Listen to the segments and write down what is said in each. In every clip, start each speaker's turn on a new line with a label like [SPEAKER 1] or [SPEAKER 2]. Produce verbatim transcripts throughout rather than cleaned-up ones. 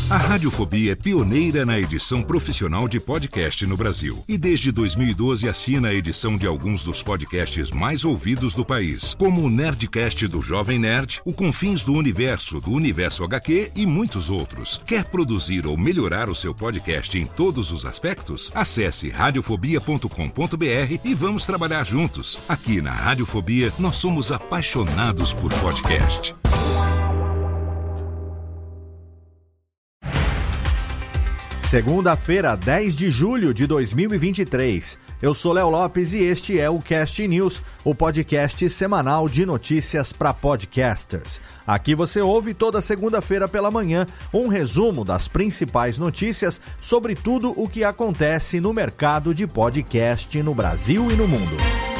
[SPEAKER 1] A Radiofobia é pioneira na edição profissional de podcast no Brasil. E desde dois mil e doze assina a edição de alguns dos podcasts mais ouvidos do país, como o Nerdcast do Jovem Nerd, o Confins do Universo, do Universo agá quê e muitos outros. Quer produzir ou melhorar o seu podcast em todos os aspectos? Acesse radiofobia ponto com ponto b r e vamos trabalhar juntos. Aqui na Radiofobia, nós somos apaixonados por podcast.
[SPEAKER 2] Segunda-feira, dez de julho de dois mil e vinte e três. Eu sou Léo Lopes e este é o Cast News, o podcast semanal de notícias para podcasters. Aqui você ouve toda segunda-feira pela manhã um resumo das principais notícias sobre tudo o que acontece no mercado de podcast no Brasil e no mundo.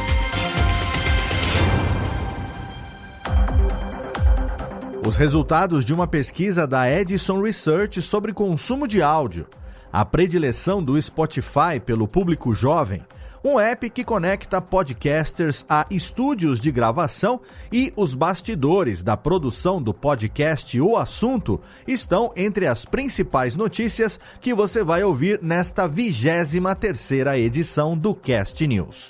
[SPEAKER 2] Os resultados de uma pesquisa da Edison Research sobre consumo de áudio, a predileção do Spotify pelo público jovem, um app que conecta podcasters a estúdios de gravação e os bastidores da produção do podcast O Assunto estão entre as principais notícias que você vai ouvir nesta vigésima terceira edição do Cast News.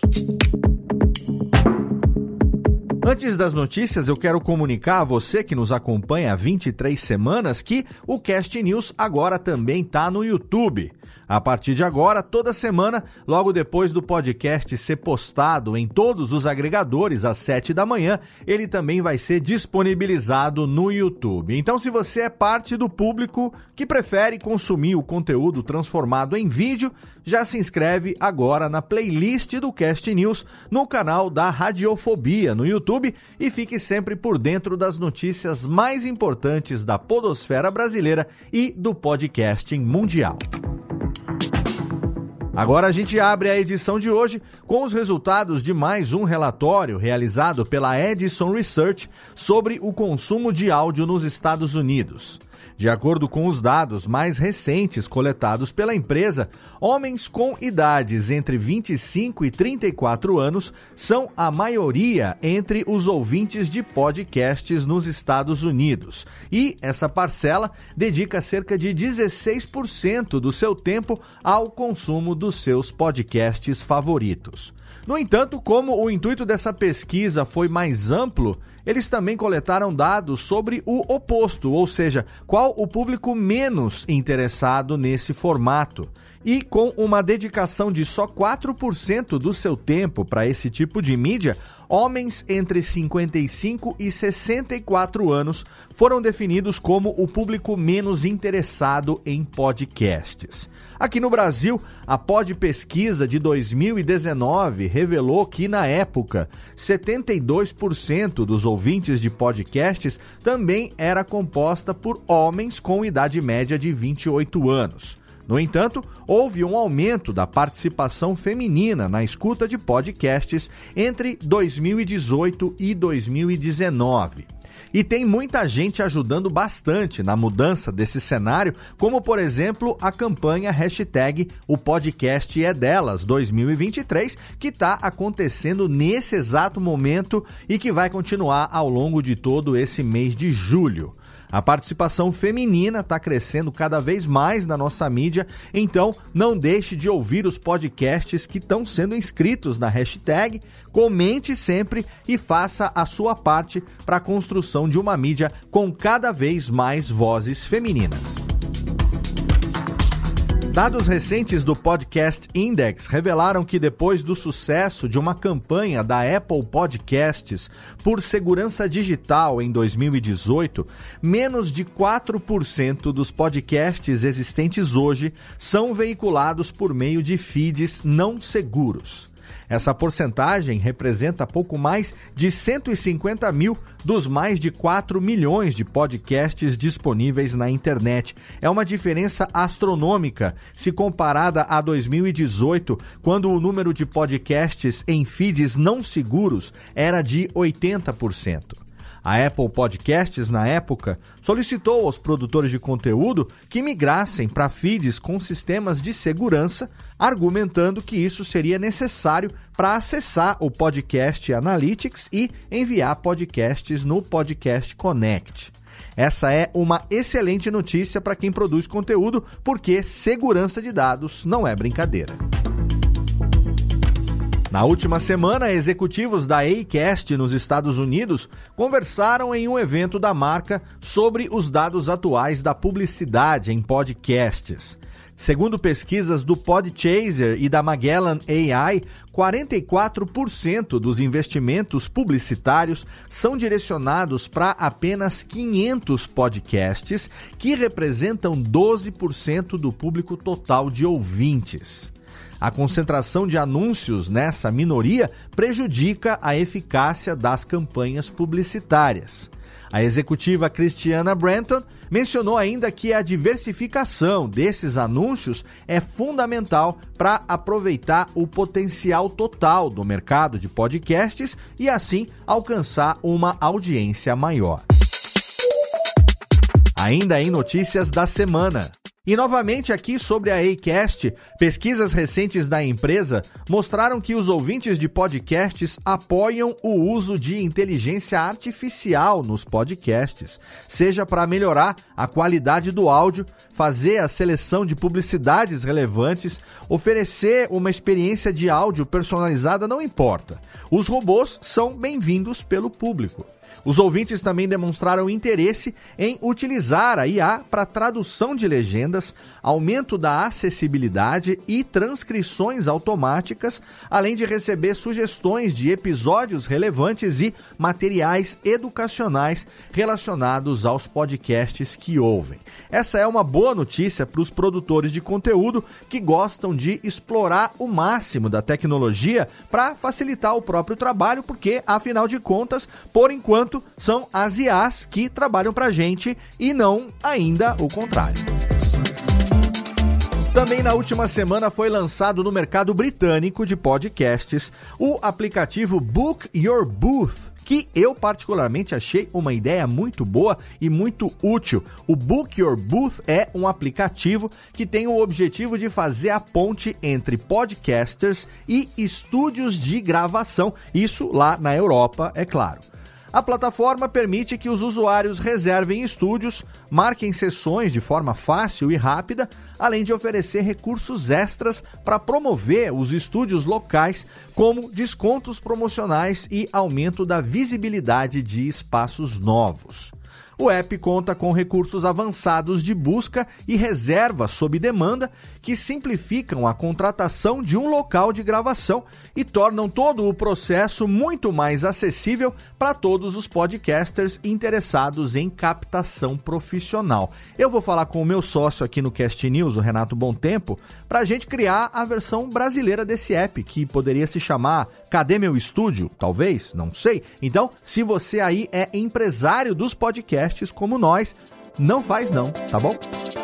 [SPEAKER 2] Antes das notícias, eu quero comunicar a você que nos acompanha há vinte e três semanas que o Cast News agora também está no YouTube. A partir de agora, toda semana, logo depois do podcast ser postado em todos os agregadores às sete da manhã, ele também vai ser disponibilizado no YouTube. Então, se você é parte do público que prefere consumir o conteúdo transformado em vídeo, já se inscreve agora na playlist do Cast News no canal da Radiofobia no YouTube e fique sempre por dentro das notícias mais importantes da podosfera brasileira e do podcasting mundial. Agora a gente abre a edição de hoje com os resultados de mais um relatório realizado pela Edison Research sobre o consumo de áudio nos Estados Unidos. De acordo com os dados mais recentes coletados pela empresa, homens com idades entre vinte e cinco e trinta e quatro anos são a maioria entre os ouvintes de podcasts nos Estados Unidos. E essa parcela dedica cerca de dezesseis por cento do seu tempo ao consumo dos seus podcasts favoritos. No entanto, como o intuito dessa pesquisa foi mais amplo, eles também coletaram dados sobre o oposto, ou seja, qual o público menos interessado nesse formato. E com uma dedicação de só quatro por cento do seu tempo para esse tipo de mídia, homens entre cinquenta e cinco e sessenta e quatro anos foram definidos como o público menos interessado em podcasts. Aqui no Brasil, a Podpesquisa de dois mil e dezenove revelou que, na época, setenta e dois por cento dos ouvintes de podcasts também era composta por homens com idade média de vinte e oito anos. No entanto, houve um aumento da participação feminina na escuta de podcasts entre dois mil e dezoito e dois mil e dezenove. E tem muita gente ajudando bastante na mudança desse cenário, como, por exemplo, a campanha hashtag O Podcast é Delas dois mil e vinte e três, que está acontecendo nesse exato momento e que vai continuar ao longo de todo esse mês de julho. A participação feminina está crescendo cada vez mais na nossa mídia, então não deixe de ouvir os podcasts que estão sendo inscritos na hashtag, comente sempre e faça a sua parte para a construção de uma mídia com cada vez mais vozes femininas. Dados recentes do Podcast Index revelaram que depois do sucesso de uma campanha da Apple Podcasts por segurança digital em dois mil e dezoito, menos de quatro por cento dos podcasts existentes hoje são veiculados por meio de feeds não seguros. Essa porcentagem representa pouco mais de cento e cinquenta mil dos mais de quatro milhões de podcasts disponíveis na internet. É uma diferença astronômica se comparada a dois mil e dezoito, quando o número de podcasts em feeds não seguros era de oitenta por cento. A Apple Podcasts, na época, solicitou aos produtores de conteúdo que migrassem para feeds com sistemas de segurança, argumentando que isso seria necessário para acessar o Podcast Analytics e enviar podcasts no Podcast Connect. Essa é uma excelente notícia para quem produz conteúdo, porque segurança de dados não é brincadeira. Na última semana, executivos da Acast nos Estados Unidos conversaram em um evento da marca sobre os dados atuais da publicidade em podcasts. Segundo pesquisas do Podchaser e da Magellan A I, quarenta e quatro por cento dos investimentos publicitários são direcionados para apenas quinhentos podcasts, que representam doze por cento do público total de ouvintes. A concentração de anúncios nessa minoria prejudica a eficácia das campanhas publicitárias. A executiva Christiana Brenton mencionou ainda que a diversificação desses anúncios é fundamental para aproveitar o potencial total do mercado de podcasts e, assim, alcançar uma audiência maior. Ainda em notícias da semana. E novamente aqui sobre a Acast, pesquisas recentes da empresa mostraram que os ouvintes de podcasts apoiam o uso de inteligência artificial nos podcasts, seja para melhorar a qualidade do áudio, fazer a seleção de publicidades relevantes, oferecer uma experiência de áudio personalizada, não importa. Os robôs são bem-vindos pelo público. Os ouvintes também demonstraram interesse em utilizar a I A para tradução de legendas, aumento da acessibilidade e transcrições automáticas, além de receber sugestões de episódios relevantes e materiais educacionais relacionados aos podcasts que ouvem. Essa é uma boa notícia para os produtores de conteúdo que gostam de explorar o máximo da tecnologia para facilitar o próprio trabalho, porque, afinal de contas, por enquanto, são as I As que trabalham para a gente e não ainda o contrário. Também na última semana foi lançado no mercado britânico de podcasts o aplicativo Book Your Booth, que eu particularmente achei uma ideia muito boa e muito útil. O Book Your Booth é um aplicativo que tem o objetivo de fazer a ponte entre podcasters e estúdios de gravação, isso lá na Europa, é claro. A plataforma permite que os usuários reservem estúdios, marquem sessões de forma fácil e rápida, além de oferecer recursos extras para promover os estúdios locais, como descontos promocionais e aumento da visibilidade de espaços novos. O app conta com recursos avançados de busca e reserva sob demanda que simplificam a contratação de um local de gravação e tornam todo o processo muito mais acessível para todos os podcasters interessados em captação profissional. Eu vou falar com o meu sócio aqui no Cast News, o Renato Bontempo, para a gente criar a versão brasileira desse app, que poderia se chamar Cadê Meu Estúdio? Talvez, não sei. Então, se você aí é empresário dos podcasts como nós, não faz não, tá bom?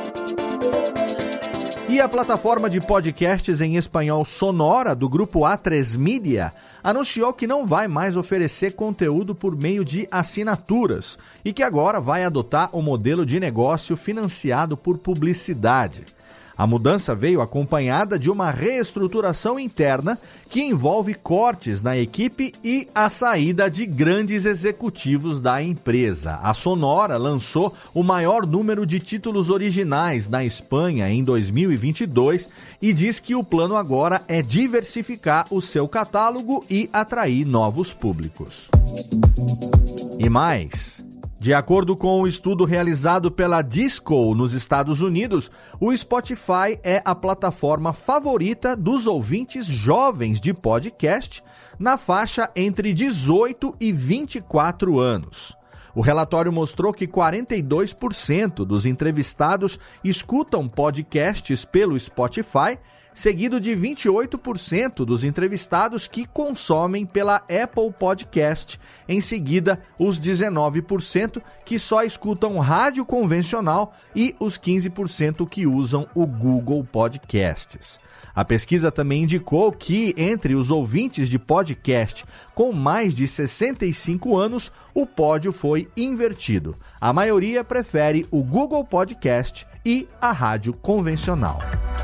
[SPEAKER 2] E a plataforma de podcasts em espanhol Sonora, do grupo A três Media, anunciou que não vai mais oferecer conteúdo por meio de assinaturas e que agora vai adotar o modelo de negócio financiado por publicidade. A mudança veio acompanhada de uma reestruturação interna que envolve cortes na equipe e a saída de grandes executivos da empresa. A Sonora lançou o maior número de títulos originais na Espanha em dois mil e vinte e dois e diz que o plano agora é diversificar o seu catálogo e atrair novos públicos. E mais... De acordo com o um estudo realizado pela Disco nos Estados Unidos, o Spotify é a plataforma favorita dos ouvintes jovens de podcast na faixa entre dezoito e vinte e quatro anos. O relatório mostrou que quarenta e dois por cento dos entrevistados escutam podcasts pelo Spotify, seguido de vinte e oito por cento dos entrevistados que consomem pela Apple Podcast. Em seguida, os dezenove por cento que só escutam rádio convencional e os quinze por cento que usam o Google Podcasts. A pesquisa também indicou que, entre os ouvintes de podcast com mais de sessenta e cinco anos, o pódio foi invertido. A maioria prefere o Google Podcast e a rádio convencional.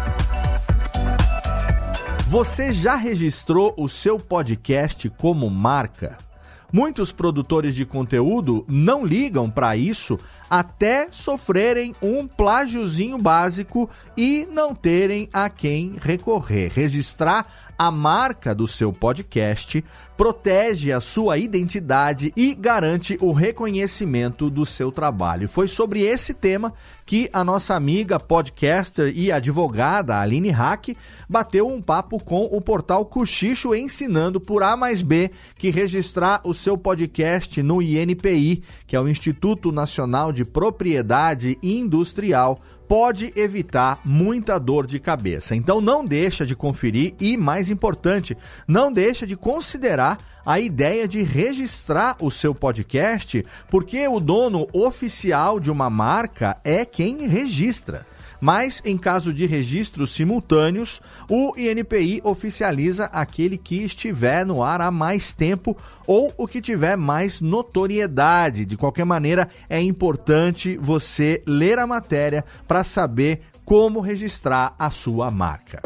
[SPEAKER 2] Você já registrou o seu podcast como marca? Muitos produtores de conteúdo não ligam para isso até sofrerem um plágiozinho básico e não terem a quem recorrer. Registrar a marca do seu podcast protege a sua identidade e garante o reconhecimento do seu trabalho. Foi sobre esse tema que a nossa amiga podcaster e advogada Aline Hack bateu um papo com o portal Cochicho, ensinando por A mais B que registrar o seu podcast no I N P I, que é o Instituto Nacional de Propriedade Industrial, pode evitar muita dor de cabeça. Então não deixa de conferir e, mais importante, não deixa de considerar a ideia de registrar o seu podcast, porque o dono oficial de uma marca é quem registra. Mas, em caso de registros simultâneos, o I N P I oficializa aquele que estiver no ar há mais tempo ou o que tiver mais notoriedade. De qualquer maneira, é importante você ler a matéria para saber como registrar a sua marca.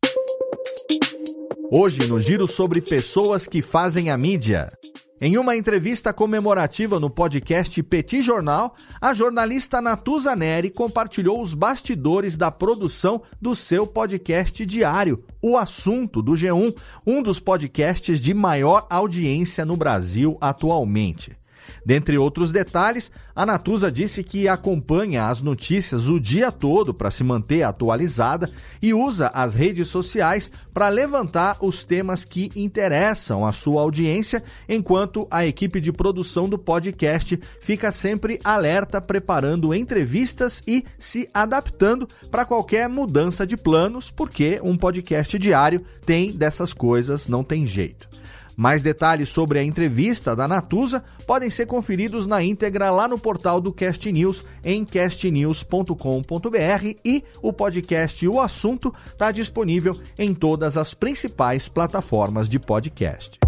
[SPEAKER 2] Hoje, no Giro sobre pessoas que fazem a mídia. Em uma entrevista comemorativa no podcast Petit Jornal, a jornalista Natuza Neri compartilhou os bastidores da produção do seu podcast diário, O Assunto, do G um, um dos podcasts de maior audiência no Brasil atualmente. Dentre outros detalhes, a Natuza disse que acompanha as notícias o dia todo para se manter atualizada e usa as redes sociais para levantar os temas que interessam à sua audiência, enquanto a equipe de produção do podcast fica sempre alerta, preparando entrevistas e se adaptando para qualquer mudança de planos, porque um podcast diário tem dessas coisas, não tem jeito. Mais detalhes sobre a entrevista da Natuza podem ser conferidos na íntegra lá no portal do Cast News, em cast news ponto com ponto b r, e o podcast O Assunto está disponível em todas as principais plataformas de podcast.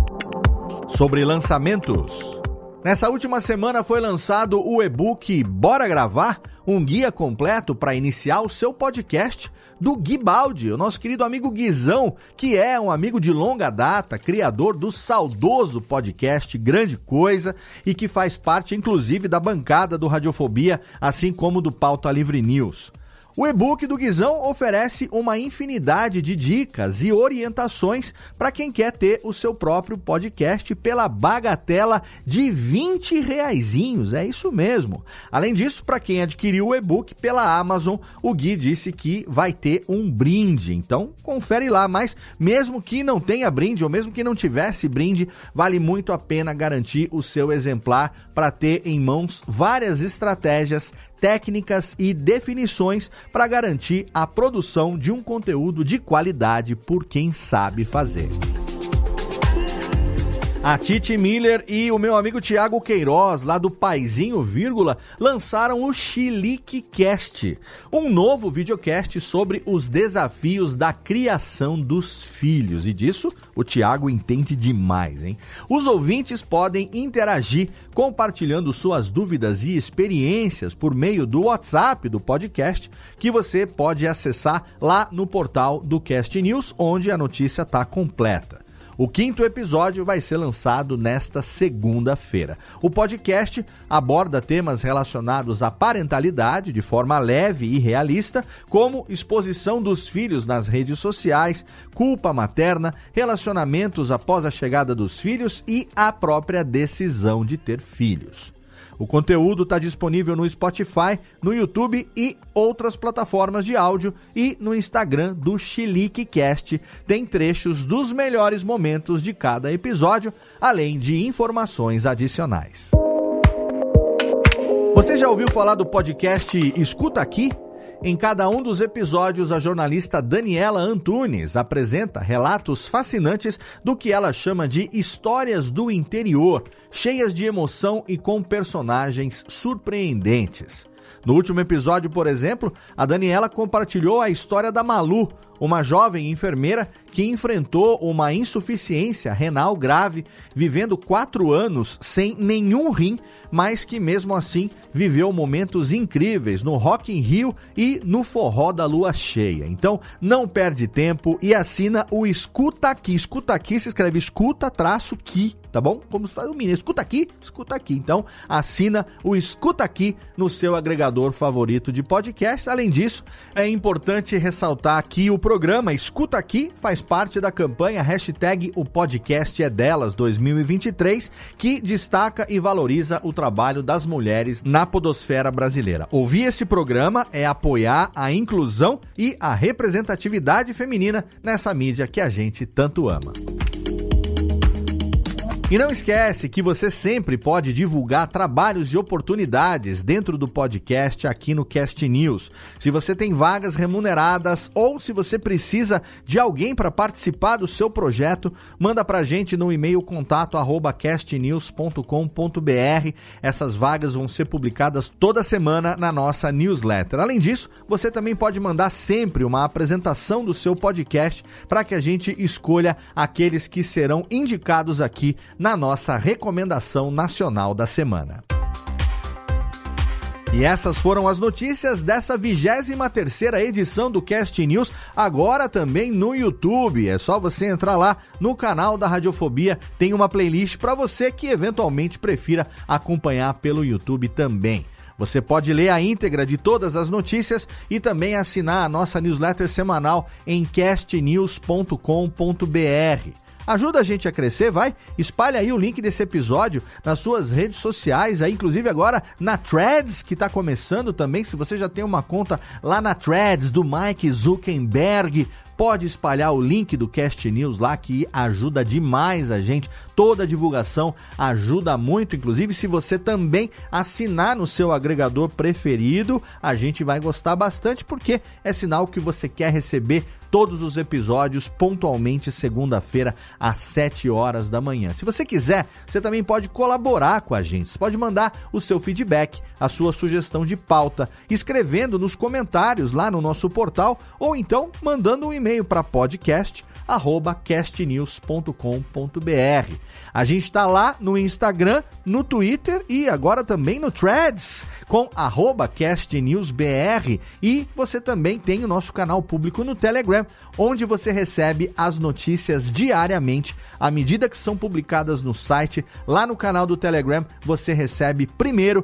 [SPEAKER 2] Sobre lançamentos. Nessa última semana foi lançado o e-book Bora Gravar, um guia completo para iniciar o seu podcast, do Gui Baldi, o nosso querido amigo Guizão, que é um amigo de longa data, criador do saudoso podcast Grande Coisa e que faz parte, inclusive, da bancada do Radiofobia, assim como do Pauta Livre News. O e-book do Guizão oferece uma infinidade de dicas e orientações para quem quer ter o seu próprio podcast pela bagatela de vinte reaisinhos, é isso mesmo. Além disso, para quem adquiriu o e-book pela Amazon, o Gui disse que vai ter um brinde, então confere lá, mas mesmo que não tenha brinde ou mesmo que não tivesse brinde, vale muito a pena garantir o seu exemplar para ter em mãos várias estratégias, técnicas e definições para garantir a produção de um conteúdo de qualidade por quem sabe fazer. A Titi Miller e o meu amigo Thiago Queiroz, lá do Paizinho, vírgula, lançaram o Chilique Cast, um novo videocast sobre os desafios da criação dos filhos. E disso o Thiago entende demais, hein? Os ouvintes podem interagir compartilhando suas dúvidas e experiências por meio do WhatsApp do podcast, que você pode acessar lá no portal do Cast News, onde a notícia está completa. O quinto episódio vai ser lançado nesta segunda-feira. O podcast aborda temas relacionados à parentalidade de forma leve e realista, como exposição dos filhos nas redes sociais, culpa materna, relacionamentos após a chegada dos filhos e a própria decisão de ter filhos. O conteúdo está disponível no Spotify, no YouTube e outras plataformas de áudio, e no Instagram do Chilique Cast tem trechos dos melhores momentos de cada episódio, além de informações adicionais. Você já ouviu falar do podcast Escuta Aqui? Em cada um dos episódios, a jornalista Daniela Antunes apresenta relatos fascinantes do que ela chama de histórias do interior, cheias de emoção e com personagens surpreendentes. No último episódio, por exemplo, a Daniela compartilhou a história da Malu, uma jovem enfermeira que enfrentou uma insuficiência renal grave, vivendo quatro anos sem nenhum rim, mas que mesmo assim viveu momentos incríveis no Rock in Rio e no Forró da Lua Cheia. Então, não perde tempo e assina o Escuta Aqui. Escuta Aqui se escreve escuta traço que tá bom? Como se faz o mineiro, escuta aqui, escuta aqui. Então, assina o Escuta Aqui no seu agregador favorito de podcast. Além disso, é importante ressaltar que o programa Escuta Aqui faz parte da campanha hashtag O Podcast é Delas dois mil e vinte e três, que destaca e valoriza o trabalho das mulheres na podosfera brasileira. Ouvir esse programa é apoiar a inclusão e a representatividade feminina nessa mídia que a gente tanto ama. E não esquece que você sempre pode divulgar trabalhos e oportunidades dentro do podcast aqui no Cast News. Se você tem vagas remuneradas ou se você precisa de alguém para participar do seu projeto, manda pra gente no e-mail contato arroba castnews ponto com ponto br. Essas vagas vão ser publicadas toda semana na nossa newsletter. Além disso, você também pode mandar sempre uma apresentação do seu podcast para que a gente escolha aqueles que serão indicados aqui na nossa recomendação nacional da semana. E essas foram as notícias dessa vigésima terceira edição do Cast News, agora também no YouTube. É só você entrar lá no canal da Radiofobia, tem uma playlist para você que eventualmente prefira acompanhar pelo YouTube também. Você pode ler a íntegra de todas as notícias e também assinar a nossa newsletter semanal em cast news ponto com ponto br. Ajuda a gente a crescer, vai? Espalha aí o link desse episódio nas suas redes sociais, aí, inclusive agora na Threads, que está começando também. Se você já tem uma conta lá na Threads do Mike Zuckerberg, pode espalhar o link do Cast News lá, que ajuda demais a gente. Toda a divulgação ajuda muito, inclusive se você também assinar no seu agregador preferido, a gente vai gostar bastante, porque é sinal que você quer receber todos os episódios pontualmente segunda-feira às sete horas da manhã. Se você quiser, você também pode colaborar com a gente. Você pode mandar o seu feedback, a sua sugestão de pauta, escrevendo nos comentários lá no nosso portal, ou então mandando um e-mail para podcast arroba castnews ponto com ponto br. A gente está lá no Instagram, no Twitter e agora também no Threads com arroba castnewsbr, e você também tem o nosso canal público no Telegram, onde você recebe as notícias diariamente à medida que são publicadas no site. Lá no canal do Telegram você recebe primeiro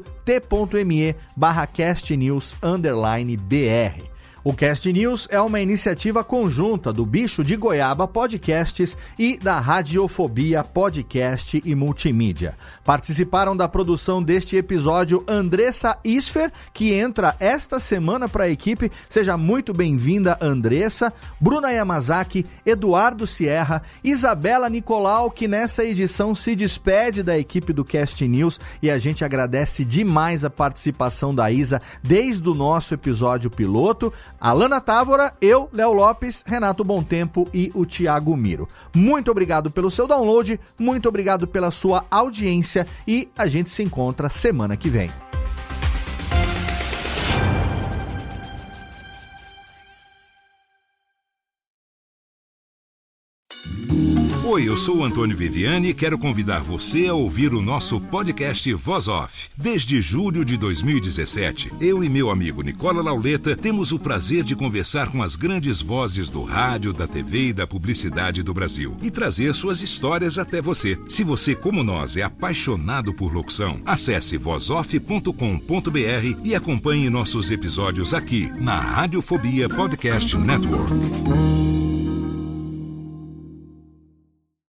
[SPEAKER 2] t.me barra castnews underline br. O Cast News é uma iniciativa conjunta do Bicho de Goiaba Podcasts e da Radiofobia Podcast e Multimídia. Participaram da produção deste episódio Andressa Isfer, que entra esta semana para a equipe. Seja muito bem-vinda, Andressa. Bruna Yamazaki, Eduardo Sierra, Isabela Nicolau, que nessa edição se despede da equipe do Cast News, e a gente agradece demais a participação da Isa desde o nosso episódio piloto. Alana Távora, eu, Léo Lopes, Renato Bontempo e o Thiago Miro. Muito obrigado pelo seu download, muito obrigado pela sua audiência e a gente se encontra semana que vem.
[SPEAKER 1] Oi, eu sou o Antônio Viviani e quero convidar você a ouvir o nosso podcast Voz Off. Desde julho de dois mil e dezessete, eu e meu amigo Nicola Lauleta temos o prazer de conversar com as grandes vozes do rádio, da T V e da publicidade do Brasil e trazer suas histórias até você. Se você, como nós, é apaixonado por locução, acesse voz off ponto com ponto br e acompanhe nossos episódios aqui na Radiofobia Podcast Network.